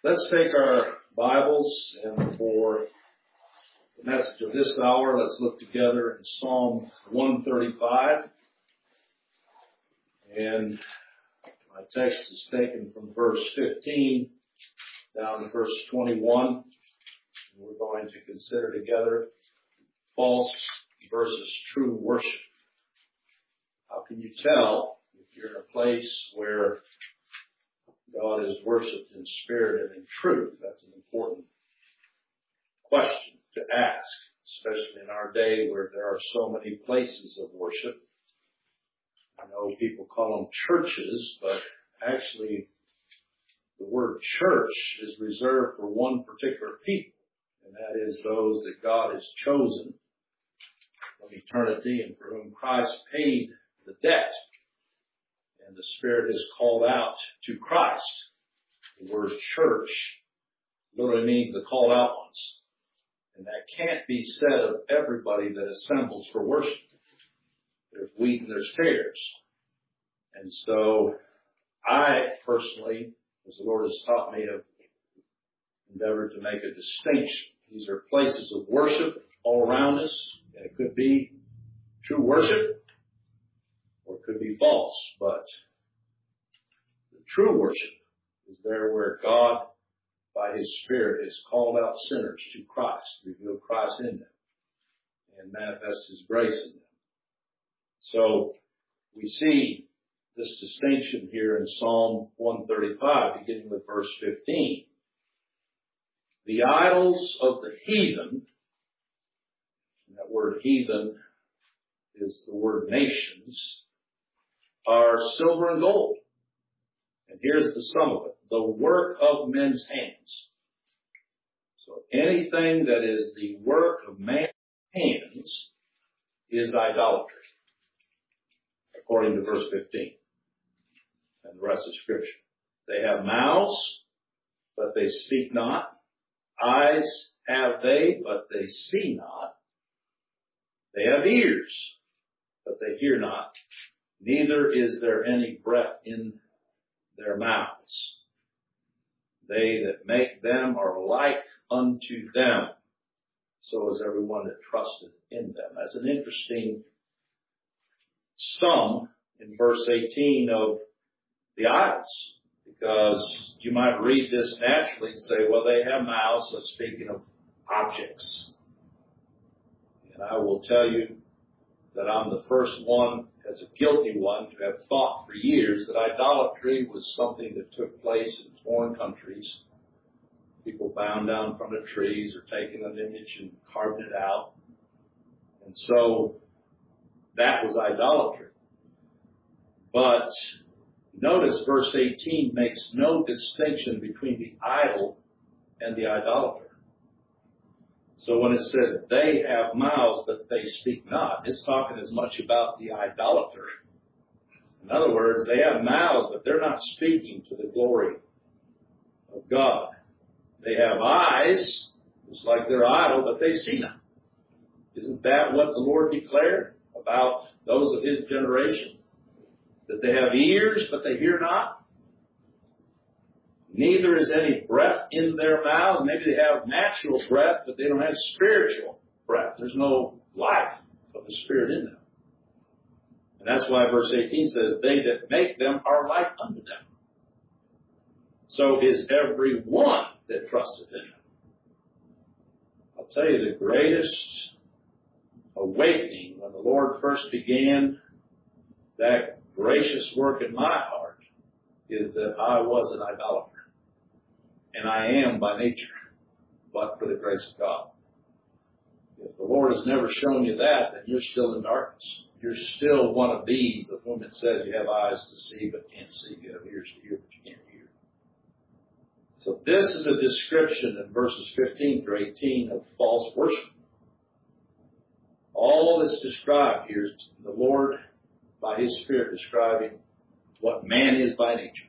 Let's take our Bibles, and for the message of this hour, let's look together in Psalm 135. And my text is taken from verse 15 down to verse 21. And we're going to consider together false versus true worship. How can you tell if you're in a place where God is worshipped in spirit and in truth? That's an important question to ask, especially in our day where there are so many places of worship. I know people call them churches, but actually the word church is reserved for one particular people, and that is those that God has chosen from eternity and for whom Christ paid the debt. And the Spirit is called out to Christ. The word church literally means the called out ones. And that can't be said of everybody that assembles for worship. There's wheat and there's tares. And so I personally, as the Lord has taught me, have endeavored to make a distinction. These are places of worship all around us. And it could be true worship, or it could be false, but the true worship is there where God, by His Spirit, has called out sinners to Christ, revealed Christ in them, and manifest His grace in them. So we see this distinction here in Psalm 135, beginning with verse 15. The idols of the heathen, and that word heathen is the word nations, are silver and gold. And here's the sum of it. The work of men's hands. So anything that is the work of man's hands is idolatry, according to verse 15 and the rest of Scripture. They have mouths, but they speak not. Eyes have they, but they see not. They have ears, but they hear not. Neither is there any breath in their mouths. They that make them are like unto them. So is everyone that trusteth in them. That's an interesting sum in verse 18 of the idols. Because you might read this naturally and say, well, they have mouths, so speaking of objects. And I will tell you that I'm the first one, as a guilty one, to have thought for years that idolatry was something that took place in foreign countries. People bound down from the trees or taking an image and carving it out. And so that was idolatry. But notice verse 18 makes no distinction between the idol and the idolater. So when it says they have mouths but they speak not, it's talking as much about the idolater. In other words, they have mouths but they're not speaking to the glory of God. They have eyes, just like their idol, but they see not. Isn't that what the Lord declared about those of His generation? That they have ears but they hear not? Neither is any breath in their mouths. Maybe they have natural breath, but they don't have spiritual breath. There's no life of the Spirit in them. And that's why verse 18 says, they that make them are like unto them. So is every one that trusteth in them. I'll tell you the greatest awakening when the Lord first began that gracious work in my heart is that I was an idolater. And I am by nature, but for the grace of God. If the Lord has never shown you that, then you're still in darkness. You're still one of these of whom it says you have eyes to see but can't see. You have ears to hear but you can't hear. So this is a description in verses 15 through 18 of false worship. All that's described here is the Lord, by His Spirit, describing what man is by nature.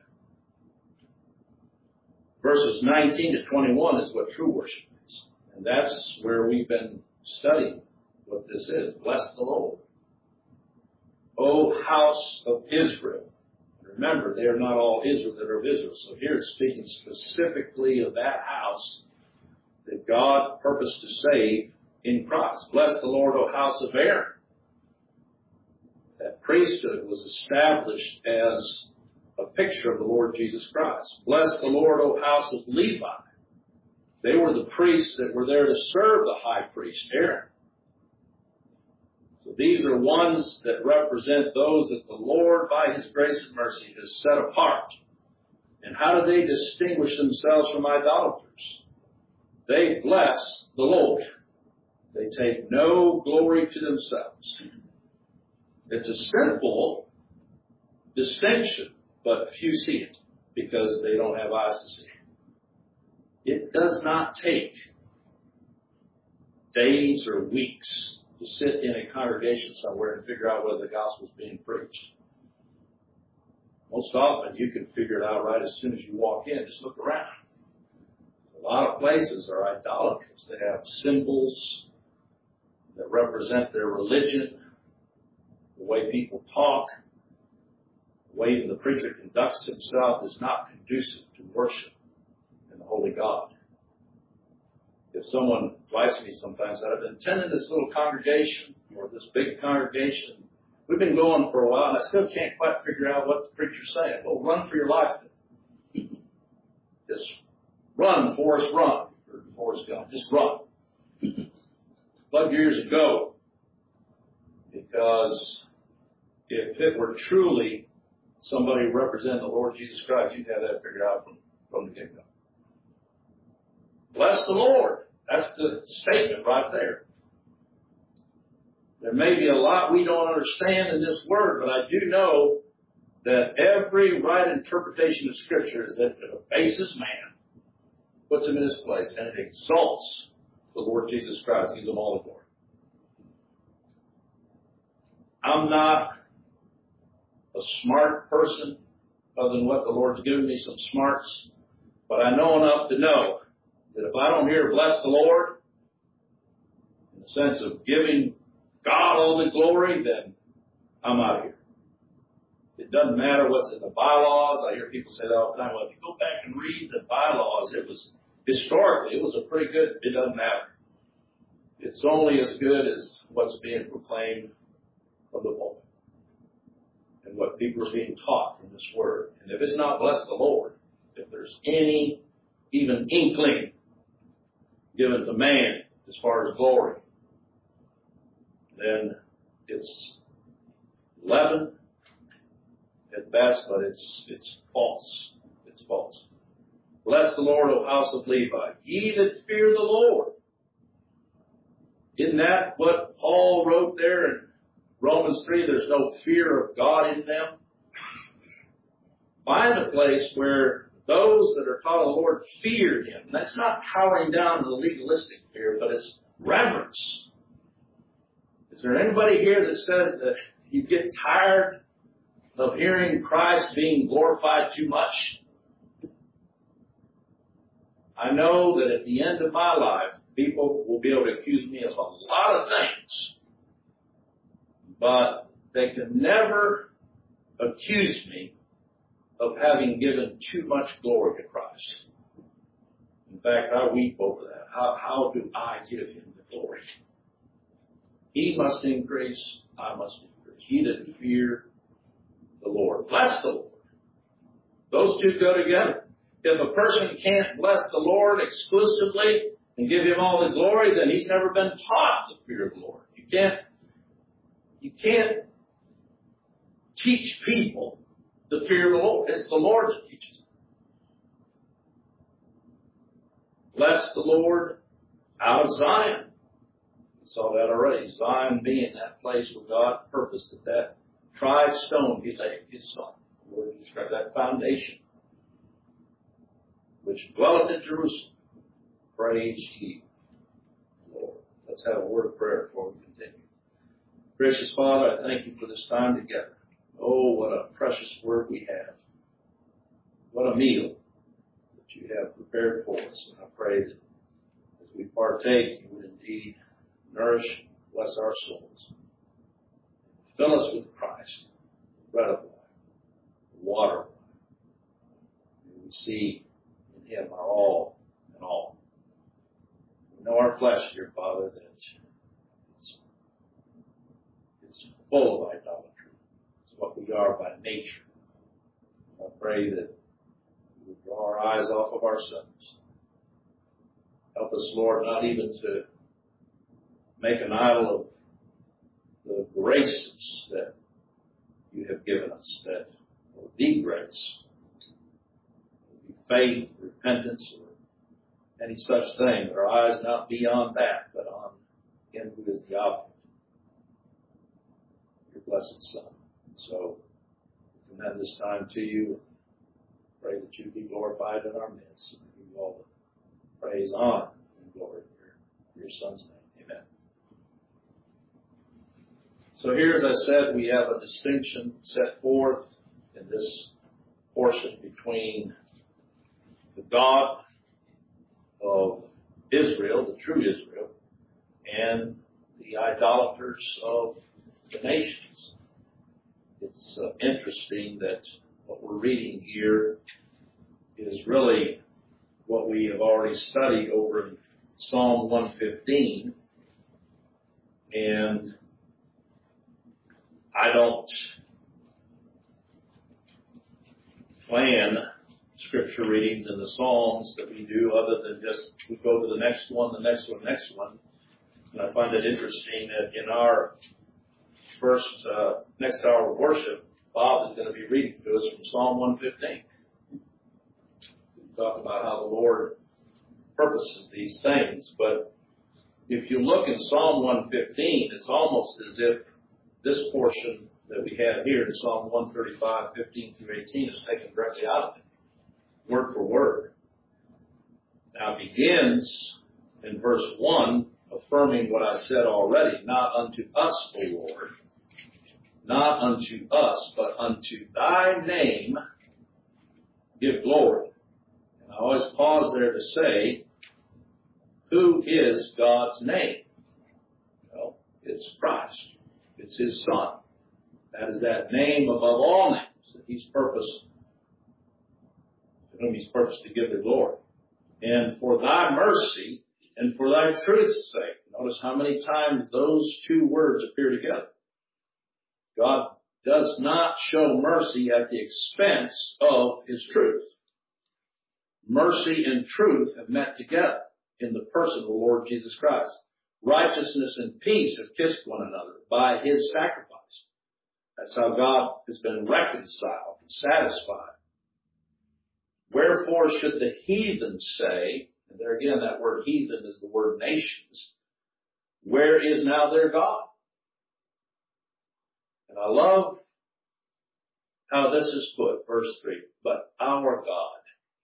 Verses 19 to 21 is what true worship is. And that's where we've been studying what this is. Bless the Lord. O house of Israel. Remember, they are not all Israel that are of Israel. So here it's speaking specifically of that house that God purposed to save in Christ. Bless the Lord, O house of Aaron. That priesthood was established as a picture of the Lord Jesus Christ. Bless the Lord, O house of Levi. They were the priests that were there to serve the high priest, Aaron. So these are ones that represent those that the Lord, by His grace and mercy, has set apart. And how do they distinguish themselves from idolaters? They bless the Lord. They take no glory to themselves. It's a simple distinction, but few see it because they don't have eyes to see it. It does not take days or weeks to sit in a congregation somewhere and figure out whether the gospel is being preached. Most often you can figure it out right as soon as you walk in. Just look around. A lot of places are idolaters. They have symbols that represent their religion, the way people talk, the way even the preacher conducts himself is not conducive to worship in the Holy God. If someone invites me sometimes, I've been attending this little congregation or this big congregation. We've been going for a while, and I still can't quite figure out what the preacher's saying. Well, run for your life. Just run, Forrest, run. Or Forrest Gump, just run. But years ago, because if it were truly somebody representing the Lord Jesus Christ, you'd have that figured out from the get-go. Bless the Lord. That's the statement right there. There may be a lot we don't understand in this word, but I do know that every right interpretation of Scripture is that it abases man, puts him in his place, and it exalts the Lord Jesus Christ. Gives him all the glory. I'm not a smart person, other than what the Lord's given me, some smarts, but I know enough to know that if I don't hear bless the Lord, in the sense of giving God all the glory, then I'm out of here. It doesn't matter what's in the bylaws. I hear people say that all the time. Well, if you go back and read the bylaws, historically, it was a pretty good, it doesn't matter. It's only as good as what's being proclaimed from the pulpit and what people are being taught from this word. And if it's not bless the Lord, if there's any even inkling given to man as far as glory, then it's leaven at best, but it's false. It's false. Bless the Lord, O house of Levi, ye that fear the Lord. Isn't that what Paul wrote there in Romans 3? There's no fear of God in them. Find a place where those that are taught of the Lord fear Him. That's not cowering down to the legalistic fear, but it's reverence. Is there anybody here that says that you get tired of hearing Christ being glorified too much? I know that at the end of my life, people will be able to accuse me of a lot of things, but they can never accuse me of having given too much glory to Christ. In fact, I weep over that. How do I give Him the glory? He must increase, I must decrease. Ye that fear the Lord. Bless the Lord. Those two go together. If a person can't bless the Lord exclusively and give Him all the glory, then he's never been taught the fear of the Lord. You can't teach people the fear of the Lord. It's the Lord that teaches them. Bless the Lord out of Zion. We saw that already. Zion being that place where God purposed that tried stone He laid, His Son. The Lord described that foundation which dwelleth in Jerusalem. Praise ye the Lord. Let's have a word of prayer before we continue. Gracious Father, I thank You for this time together. Oh, what a precious word we have. What a meal that You have prepared for us. And I pray that as we partake, You would indeed nourish, bless our souls. Fill us with Christ, bread of life, water. We see in Him our all in all. We know our flesh, dear Father, that it's full of idolatry. It's what we are by nature. I pray that we would draw our eyes off of ourselves. Help us, Lord, not even to make an idol of the graces that you have given us, that will be grace, will be faith, repentance, or any such thing. Our eyes not be on that, but on Him who is the object, your blessed Son. So, we commend this time to you. Pray that you be glorified in our midst, and give you all the praise, honor, and glory in your Son's name. Amen. So here, as I said, we have a distinction set forth in this portion between the God of Israel, the true Israel, and the idolaters of the nations. It's interesting that what we're reading here is really what we have already studied over in Psalm 115, and I don't plan scripture readings in the Psalms that we do other than just we go to the next one, the next one, next one. And I find it interesting that in our first next hour of worship, Bob is going to be reading to us from Psalm 115. We talk about how the Lord purposes these things. But if you look in Psalm 115, it's almost as if this portion that we have here in Psalm 135, 15 through 18 is taken directly out of it, word for word. Now it begins in verse 1, affirming what I said already, not unto us, O Lord, not unto us, but unto thy name give glory. And I always pause there to say, who is God's name? Well, it's Christ. It's His Son. That is that name above all names that He's purposed, to whom He's purposed to give the glory. And for thy mercy and for thy truth's sake. Notice how many times those two words appear together. God does not show mercy at the expense of His truth. Mercy and truth have met together in the person of the Lord Jesus Christ. Righteousness and peace have kissed one another by His sacrifice. That's how God has been reconciled and satisfied. Wherefore should the heathen say, and there again that word heathen is the word nations, where is now their God? And I love how this is put, verse 3, but our God.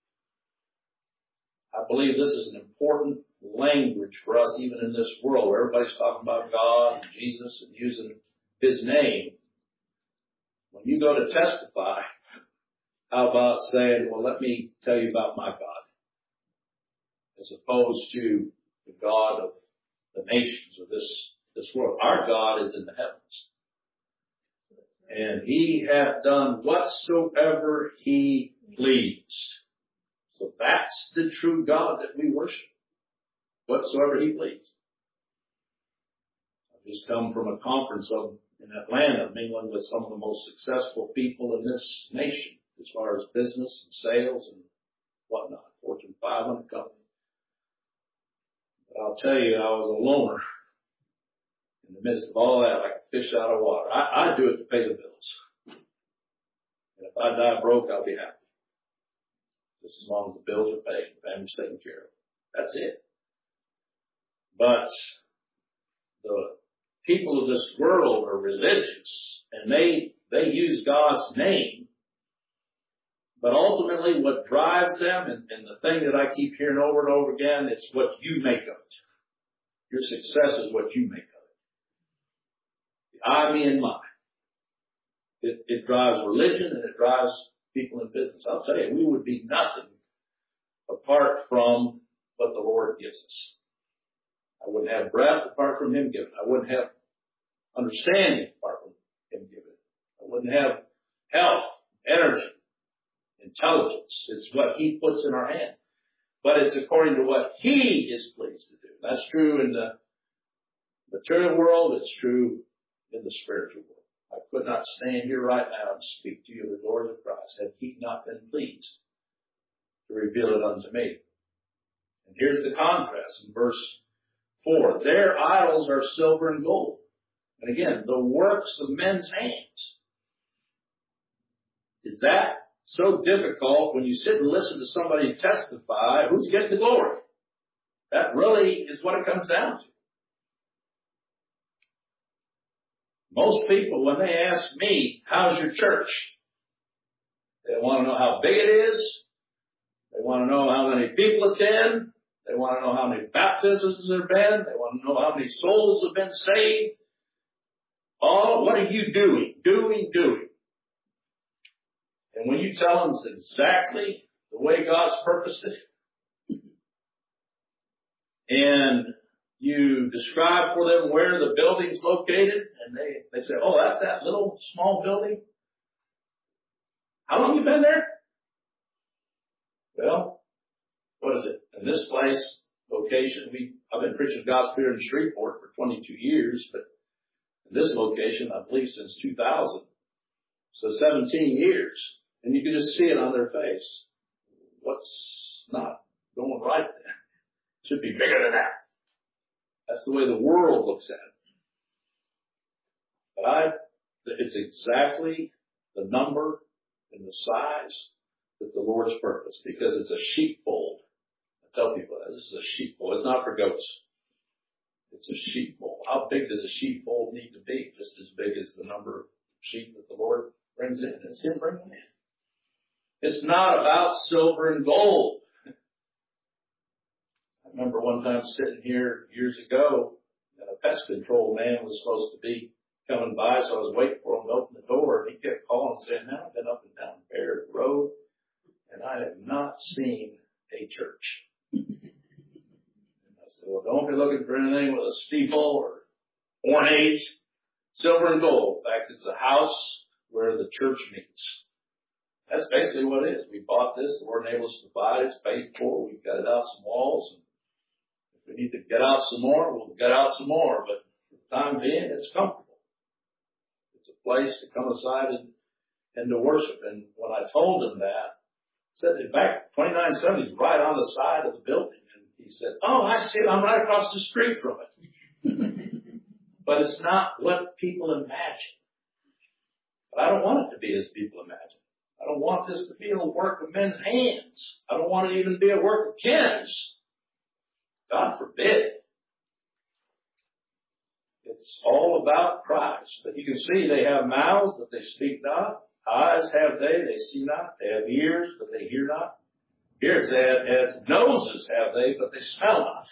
I believe this is an important language for us even in this world where everybody's talking about God and Jesus and using His name. When you go to testify, how about saying, well, let me tell you about my God, as opposed to the God of the nations of this world. Our God is in the heavens. And He hath done whatsoever He pleased. So that's the true God that we worship. Whatsoever He pleased. I've just come from a conference in Atlanta, mingling with some of the most successful people in this nation, as far as business and sales and whatnot, Fortune 500 company. But I'll tell you, I was a loner in the midst of all that, like a fish out of water. I do it to pay the bills. And if I die broke, I'll be happy. Just as long as the bills are paid, the family's taken care of. That's it. But the people of this world are religious, and they use God's name. But ultimately what drives them, and the thing that I keep hearing over and over again, it's what you make of it. Your success is what you make of it. The I, me, and mine. It drives religion and it drives people in business. I'll tell you, we would be nothing apart from what the Lord gives us. I wouldn't have breath apart from Him giving. I wouldn't have understanding apart from Him giving. I wouldn't have health energy, intelligence. It's what He puts in our hand. But it's according to what He is pleased to do. That's true in the material world. It's true in the spiritual world. I could not stand here right now and speak to you of the glory of Christ had He not been pleased to reveal it unto me. And here's the contrast in verse 4. Their idols are silver and gold. And again, the works of men's hands. Is that so difficult when you sit and listen to somebody testify? Who's getting the glory? That really is what it comes down to. Most people, when they ask me, how's your church? They want to know how big it is. They want to know how many people attend. They want to know how many baptisms there have been. They want to know how many souls have been saved. Oh, what are you doing? Doing. And when you tell them it's exactly the way God's purposed it, and you describe for them where the building's located, and they say, oh, that's that little small building? How long you been there? Well, what is it? In this place, location, I've been preaching the gospel here in Shreveport for 22 years, but in this location, I believe since 2000. So 17 years. And you can just see it on their face. What's not going right there? It should be bigger than that. That's the way the world looks at it. But it's exactly the number and the size that the Lord's purpose, because it's a sheepfold. I tell people that. This is a sheepfold. It's not for goats. It's a sheepfold. How big does a sheepfold need to be? Just as big as the number of sheep that the Lord brings in. It's Him bringing them in. It's not about silver and gold. I remember one time sitting here years ago, and a pest control man was supposed to be coming by, so I was waiting for him to open the door, and he kept calling saying, now I've been up and down Baird Road, and I have not seen a church. And I said, well, don't be looking for anything with a steeple or ornate, silver and gold. In fact, it's a house where the church meets. That's basically what it is. We bought this. The Lord enabled us to buy it. It's paid for. We've got it out some walls. And if we need to get out some more, we'll get out some more. But for the time being, it's comfortable. It's a place to come aside and to worship. And when I told him that, I said, in fact, 2970 is right on the side of the building. And he said, oh, I see it. I'm right across the street from it. But it's not what people imagine. But I don't want it to be as people imagine. I don't want this to be a work of men's hands. I don't want it even to be a work of Ken's. God forbid. It's all about Christ. But you can see they have mouths, but they speak not. Eyes have they see not. They have ears, but they hear not. Here it says, noses have they, but they smell not.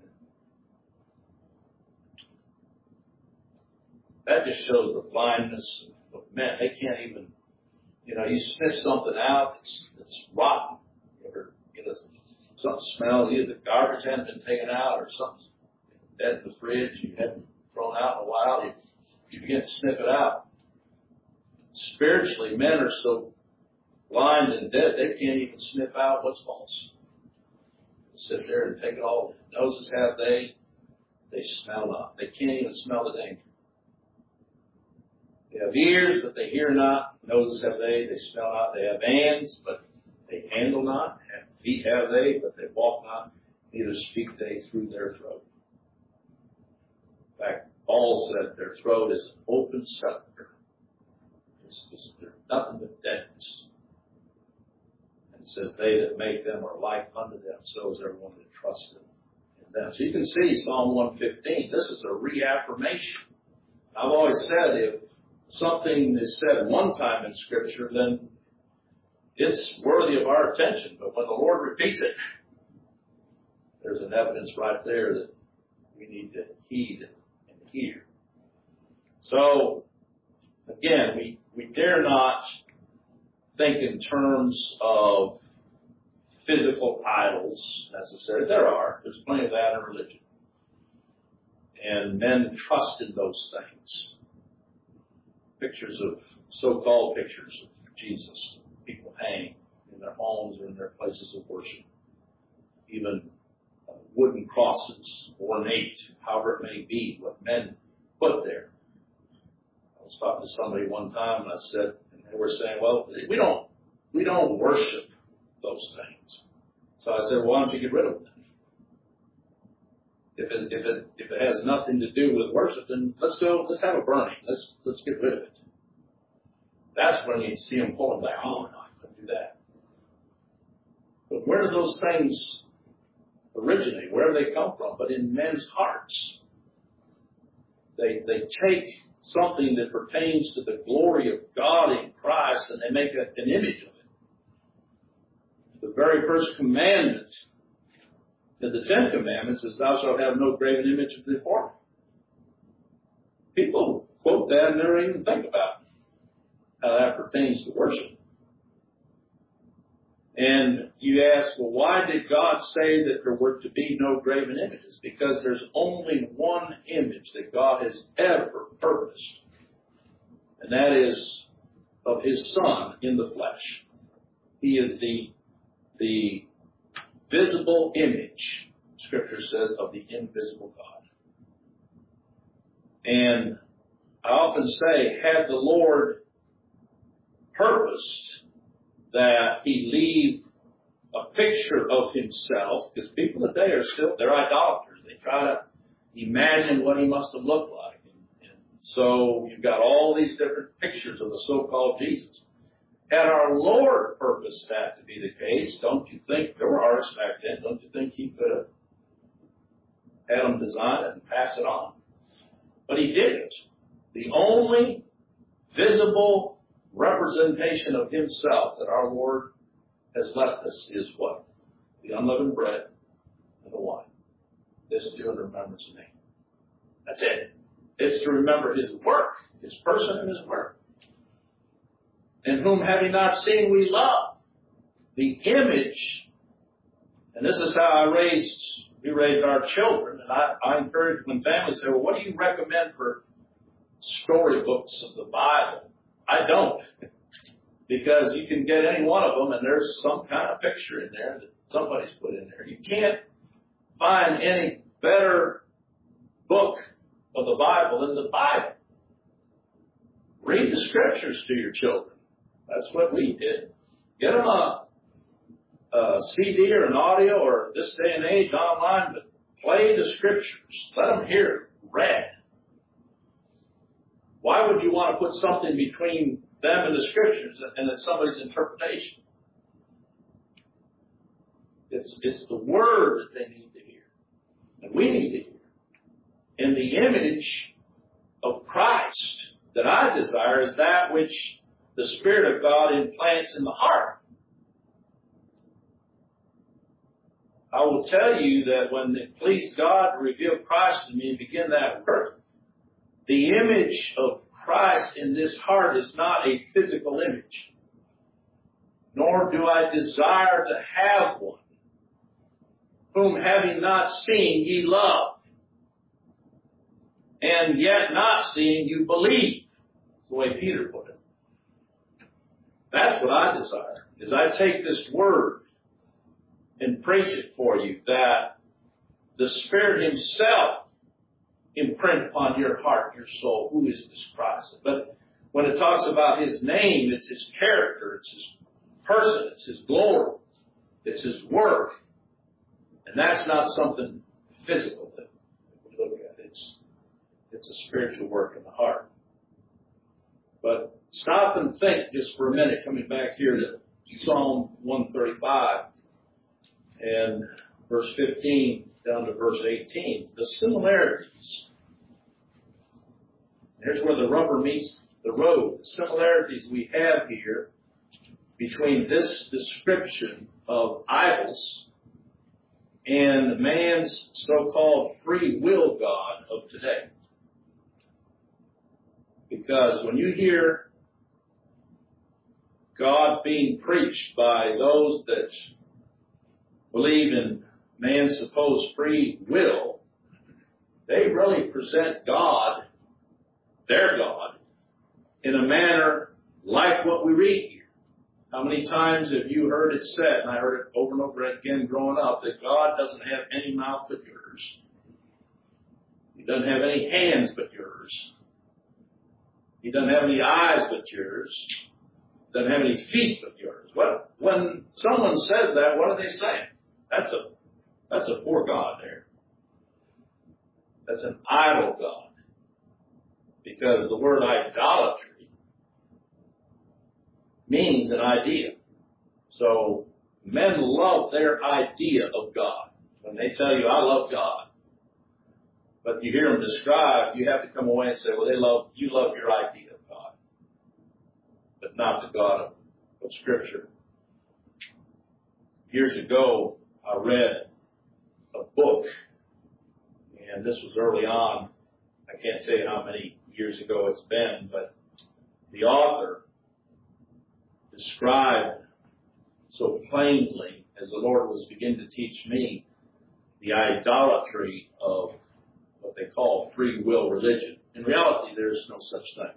That just shows the blindness of men. They can't even, you sniff something out that's rotten. You ever get something smells, either the garbage hasn't been taken out or something's dead in the fridge, you haven't thrown out in a while, you begin to sniff it out. Spiritually, men are so blind and dead, they can't even sniff out what's false. They sit there and take it all in. Noses have they smell not. They can't even smell the danger. They have ears, but they hear not. Noses have they smell not. They have hands, but they handle not. Feet have they, but they walk not. Neither speak they through their throat. In fact, Paul said their throat is an open sepulchre. There's nothing but deadness. And it says, they that make them are like unto them, so is everyone that trusts in them. So you can see Psalm 115. This is a reaffirmation. I've always said if something is said one time in Scripture, then it's worthy of our attention. But when the Lord repeats it, there's an evidence right there that we need to heed and hear. So, again, we dare not think in terms of physical idols necessarily. There's plenty of that in religion. And men trust in those things. So-called pictures of Jesus. People hang in their homes or in their places of worship. Even wooden crosses, ornate, however it may be, what men put there. I was talking to somebody one time and I said, and they were saying, well, we don't worship those things. So I said, well, why don't you get rid of them? If it has nothing to do with worship, then let's have a burning. Let's get rid of it. That's when you see them pulling back. Oh, no, I couldn't do that. But where do those things originate? Where do they come from? But in men's hearts. They take something that pertains to the glory of God in Christ and they make an image of it. The very first commandment in the Ten Commandments is, thou shalt have no graven image before me. People quote that and never even think about how that pertains to worship. And you ask, well, why did God say that there were to be no graven images? Because there's only one image that God has ever purposed. And that is of His Son in the flesh. He is the visible image, Scripture says, of the invisible God. And I often say, had the Lord purposed that He leave a picture of Himself, because people today they're idolaters. They try to imagine what He must have looked like. And so you've got all these different pictures of the so-called Jesus. Had our Lord purposed that to be the case, don't you think, there were artists back then, don't you think He could have had them design it and pass it on? But He didn't. The only visible representation of Himself that our Lord has left us is what? The unleavened bread and the wine. This do in remembrance of me. That's it. It's to remember His work, His person and His work. In whom having not seen we love. The image, and this is how we raised our children, and I encourage when families say, well, what do you recommend for storybooks of the Bible? I don't. Because you can get any one of them and there's some kind of picture in there that somebody's put in there. You can't find any better book of the Bible than the Bible. Read the Scriptures to your children. That's what we did. Get them a CD or an audio or this day and age online, but play the Scriptures. Let them hear it read. Why would you want to put something between them and the Scriptures and it's somebody's interpretation? It's the Word that they need to hear. And we need to hear. And the image of Christ that I desire is that which the Spirit of God implants in the heart. I will tell you that when it pleased God to reveal Christ to me and begin that work, the image of Christ in this heart is not a physical image, nor do I desire to have one, whom having not seen ye love, and yet not seeing you believe. That's the way Peter put it. That's what I desire, is I take this word and preach it for you, that the Spirit Himself imprint upon your heart, your soul, who is this Christ. But when it talks about His name, it's His character, it's His person, it's His glory, it's His work. And that's not something physical that we look at. It's a spiritual work in the heart. But stop and think just for a minute, coming back here to Psalm 135 and verse 15 down to verse 18. The similarities. Here's where the rubber meets the road. The similarities we have here between this description of idols and man's so-called free will God of today. Because when you hear God being preached by those that believe in man's supposed free will, they really present God, their God, in a manner like what we read here. How many times have you heard it said, and I heard it over and over again growing up, that God doesn't have any mouth but yours. He doesn't have any hands but yours. He doesn't have any eyes but yours. He doesn't have any feet but yours. Well, when someone says that, what are they saying? That's a poor God there. That's an idol God. Because the word idolatry means an idea. So men love their idea of God. When they tell you, I love God, but you hear them described, you have to come away and say, well, you love your idea of God, but not the God of Scripture. Years ago, I read a book, and this was early on. I can't tell you how many years ago it's been, but the author described so plainly, as the Lord was beginning to teach me, the idolatry of what they call free will religion. In reality, there is no such thing.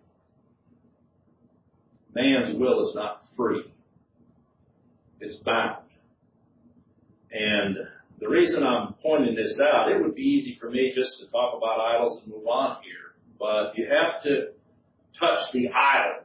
Man's will is not free. It's bound. And the reason I'm pointing this out, it would be easy for me just to talk about idols and move on here, but you have to touch the idol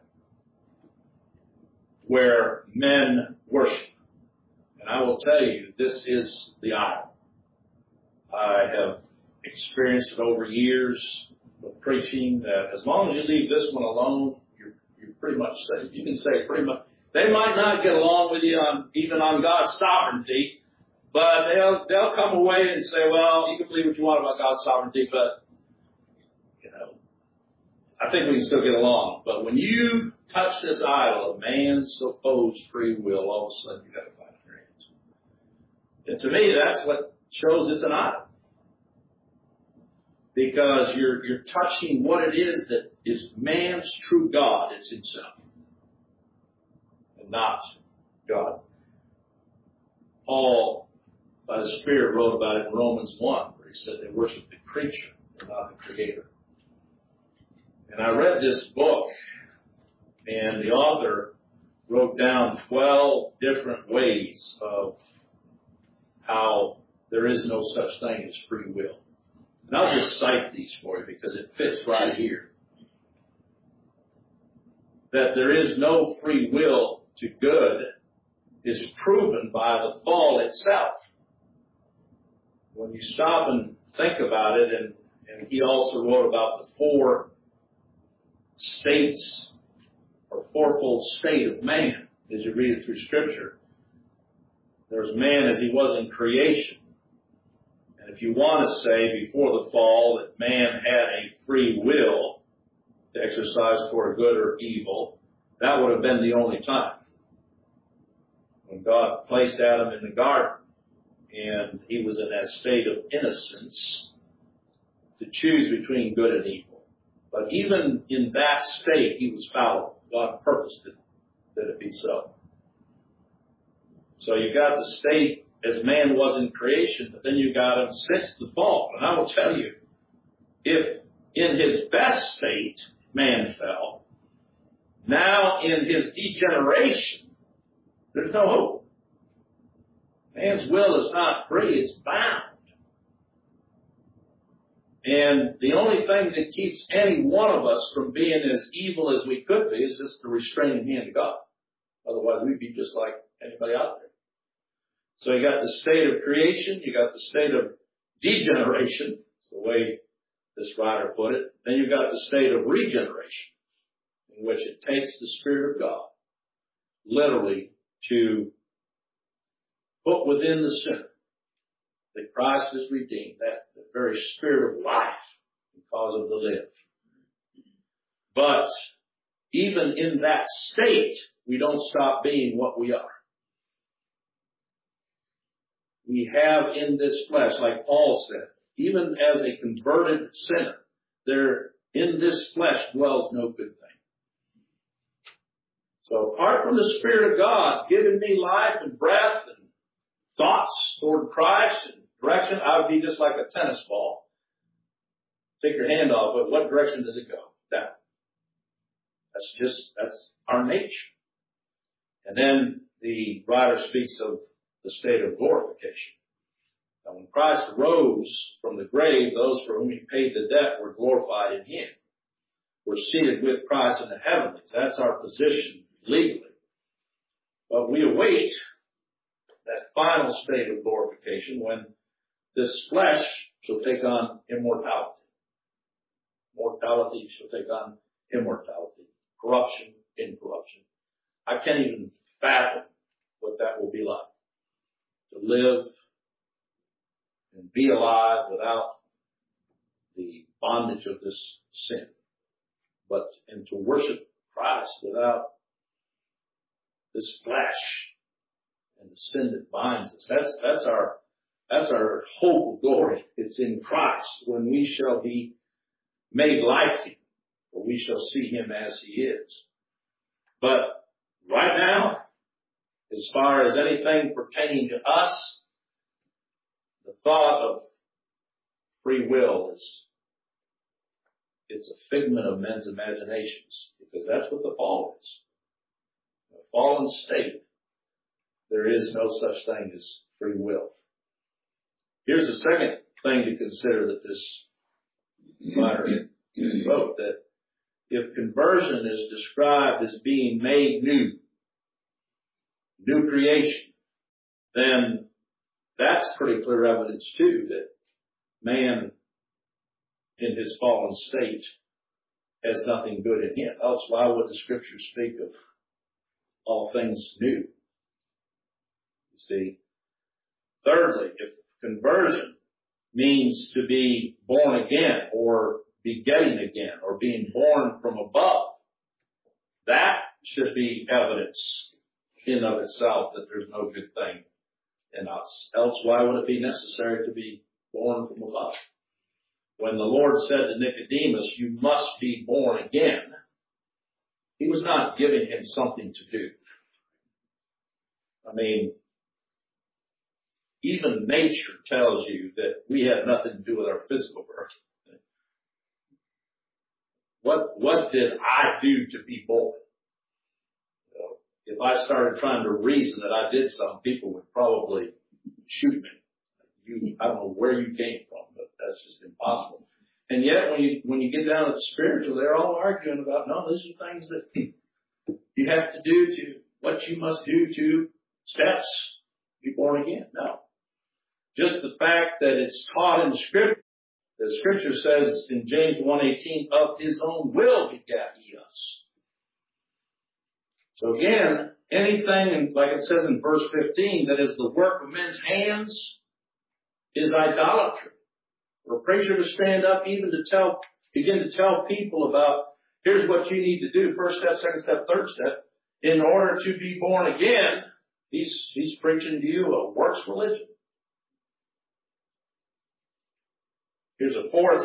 where men worship. And I will tell you, this is the idol. I have experienced it over years of preaching that as long as you leave this one alone, you're pretty much safe. You can say pretty much. They might not get along with you even on God's sovereignty, but they'll come away and say, well, you can believe what you want about God's sovereignty, but I think we can still get along. But when you touch this idol of man's supposed free will, all of a sudden you've got to fight on your hands. And to me, that's what shows it's an idol. Because you're touching what it is that is man's true God. It's himself. And not God. Paul, by the Spirit, wrote about it in Romans 1, where he said they worship the creature and not the Creator. And I read this book, and the author wrote down 12 different ways of how there is no such thing as free will. And I'll just cite these for you because it fits right here. That there is no free will to good is proven by the fall itself. When you stop and think about it, and he also wrote about the four states or fourfold state of man as you read it through Scripture. There's man as he was in creation. And if you want to say before the fall that man had a free will to exercise for good or evil, that would have been the only time. When God placed Adam in the garden and he was in that state of innocence to choose between good and evil. But even in that state, he was fallible. God purposed it that it be so. So you got the state as man was in creation, but then you got him since the fall. And I will tell you, if in his best state man fell, now in his degeneration, there's no hope. Man's will is not free, it's bound. And the only thing that keeps any one of us from being as evil as we could be is just the restraining hand of God. Otherwise, we'd be just like anybody out there. So you got the state of creation, you got the state of degeneration, that's the way this writer put it. Then you've got the state of regeneration, in which it takes the Spirit of God, literally, to put within the sinner that Christ is redeemed, that the very spirit of life and cause him to live. But even in that state, we don't stop being what we are. We have in this flesh, like Paul said, even as a converted sinner, there in this flesh dwells no good thing. So apart from the Spirit of God giving me life and breath and thoughts toward Christ and direction, I would be just like a tennis ball. Take your hand off it. What direction does it go? Down. That's our nature. And then the writer speaks of the state of glorification. Now, when Christ arose from the grave, those for whom he paid the debt were glorified in him. We're seated with Christ in the heavenlies. That's our position legally. But we await that final state of glorification when this flesh shall take on immortality. Mortality shall take on immortality. Corruption, incorruption. I can't even fathom what that will be like. To live and be alive without the bondage of this sin. And to worship Christ without this flesh and the sin that binds us. That's our hope of glory. It's in Christ when we shall be made like him, or we shall see him as he is. But right now, as far as anything pertaining to us, the thought of free will it's a figment of men's imaginations, because that's what the fall is. In a fallen state, there is no such thing as free will. Here's the second thing to consider that this writer wrote, that if conversion is described as being made new creation, then that's pretty clear evidence too that man in his fallen state has nothing good in him. Else why would the scriptures speak of all things new? You see. Thirdly, if conversion means to be born again or begetting again or being born from above, that should be evidence in of itself that there's no good thing in us. Else why would it be necessary to be born from above? When the Lord said to Nicodemus, you must be born again, he was not giving him something to do. I mean, even nature tells you that we have nothing to do with our physical birth. What did I do to be born? If I started trying to reason that I did something, people would probably shoot me. I don't know where you came from, but that's just impossible. And yet, when you get down to the spiritual, they're all arguing about, no, these are things that you have to do to, what you must do to steps to be born again. No. Just the fact that it's taught in Scripture. The Scripture says in James 1:18, of his own will begat he us. So again, anything, like it says in verse 15, that is the work of men's hands is idolatry. For a preacher to stand up even to begin to tell people about, here's what you need to do, first step, second step, third step, in order to be born again, he's preaching to you a works religion. Here's a fourth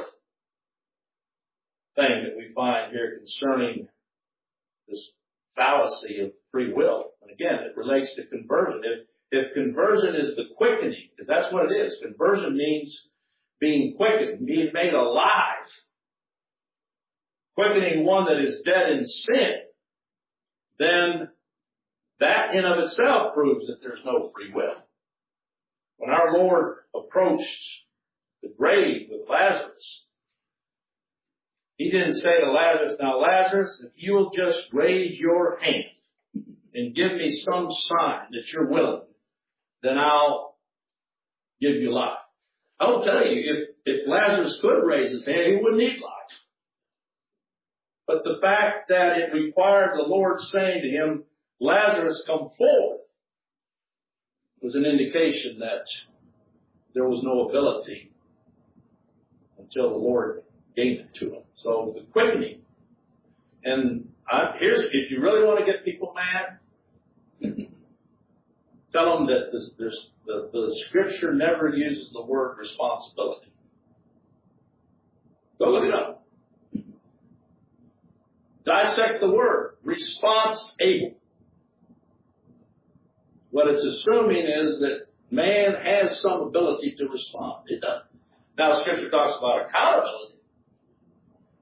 thing that we find here concerning this fallacy of free will. And again, it relates to conversion. If conversion is the quickening, because that's what it is. Conversion means being quickened, being made alive. Quickening one that is dead in sin, then that in of itself proves that there's no free will. When our Lord approached the grave with Lazarus, he didn't say to Lazarus, now Lazarus, if you will just raise your hand and give me some sign that you're willing, then I'll give you life. I will tell you, if Lazarus could raise his hand, he wouldn't need life. But the fact that it required the Lord saying to him, Lazarus, come forth, was an indication that there was no ability until the Lord gave it to him. So the quickening. And if you really want to get people mad, tell them that the Scripture never uses the word responsibility. Go look it up. Dissect the word. Response-able. What it's assuming is that man has some ability to respond. It doesn't. Now, Scripture talks about accountability.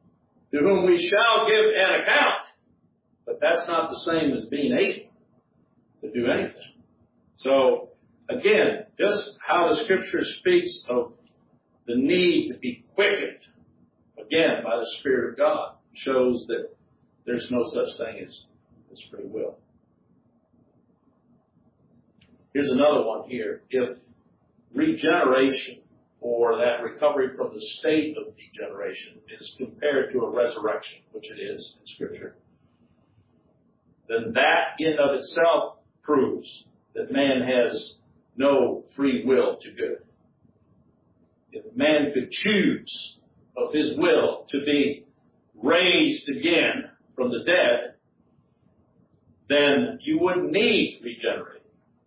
To whom we shall give an account. But that's not the same as being able. to do anything. So, again, just how the Scripture speaks of the need to be quickened, again, by the Spirit of God, shows that there's no such thing as free will. Here's another one here. If regeneration, or that recovery from the state of degeneration, is compared to a resurrection, which it is in Scripture, then that in of itself proves that man has no free will to good. If man could choose of his will to be raised again from the dead, then you wouldn't need regenerating.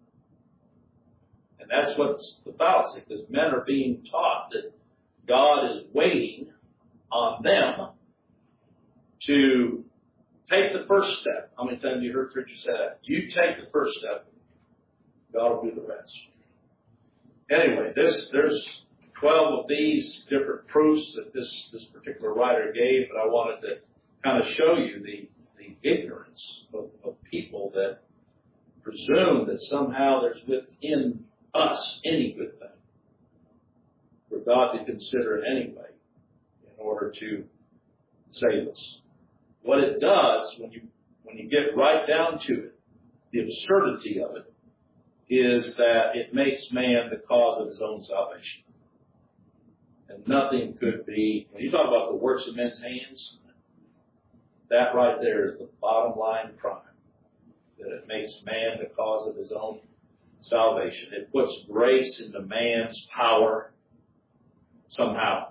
And that's what's the fallacy, because men are being taught that God is waiting on them to take the first step. How many times you heard preachers say that? You take the first step, God will do the rest. Anyway, there's 12 of these different proofs that this particular writer gave, but I wanted to kind of show you the ignorance of people that presume that somehow there's within us any good thing for God to consider anyway in order to save us. What it does, when you get right down to it, the absurdity of it, is that it makes man the cause of his own salvation. And nothing could be, when you talk about the works of men's hands, that right there is the bottom line crime. That it makes man the cause of his own salvation. It puts grace into man's power somehow.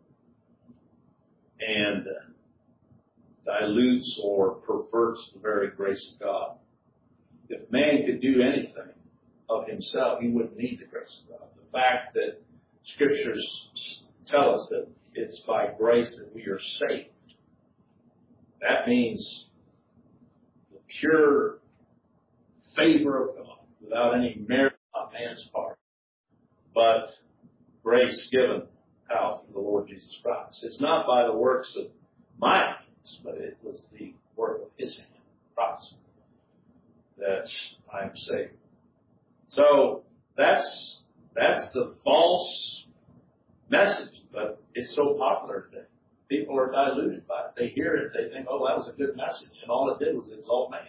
And dilutes or perverts the very grace of God. If man could do anything of himself, he wouldn't need the grace of God. The fact that Scriptures tell us that it's by grace that we are saved, that means the pure favor of God without any merit on man's part, but grace given out through the Lord Jesus Christ. It's not by the works of my hands, but it was the work of His hand, Christ, that I am saved. So that's the false message, but it's so popular today. People are diluted by it. They hear it, they think, oh, that was a good message, and all it did was exalt man.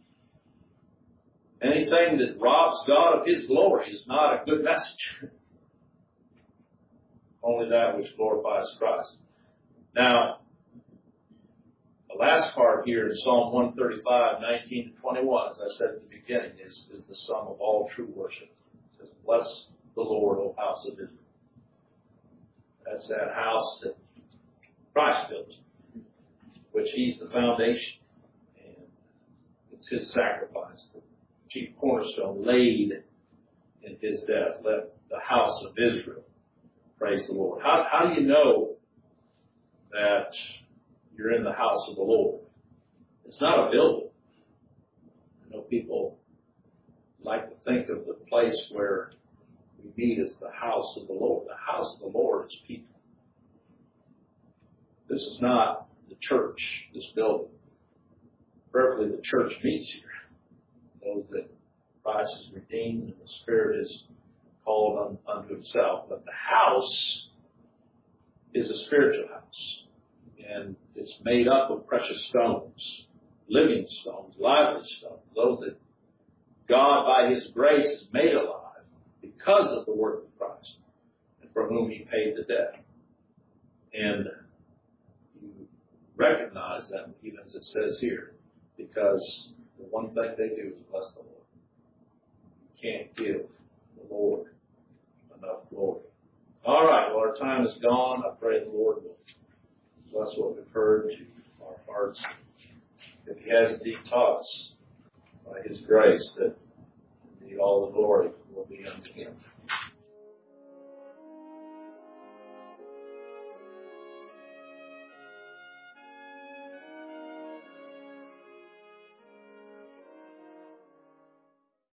Anything that robs God of His glory is not a good message. Only that which glorifies Christ. Now, the last part here in Psalm 135, 19 to 21, as I said at the beginning, is the sum of all true worship. It says, bless the Lord, O house of Israel. That's that house that Christ built, which He's the foundation. And it's His sacrifice, the chief cornerstone laid in His death. Let the house of Israel praise the Lord. How do you know that you're in the house of the Lord? It's not a building. I know people like to think of the place where we meet as the house of the Lord. The house of the Lord is people. This is not the church, this building. Preferably the church meets here. Those that Christ has redeemed and the Spirit is called unto Himself. But the house is a spiritual house. And it's made up of precious stones, living stones, lively stones, those that God by His grace has made alive because of the work of Christ and for whom He paid the debt. And you recognize them, even as it says here, because the one thing they do is bless the Lord. You can't give the Lord enough glory. All right, well, our time is gone. I pray the Lord will bless what we've heard to our hearts. If He has indeed taught us by His grace, that indeed all the glory will be unto Him.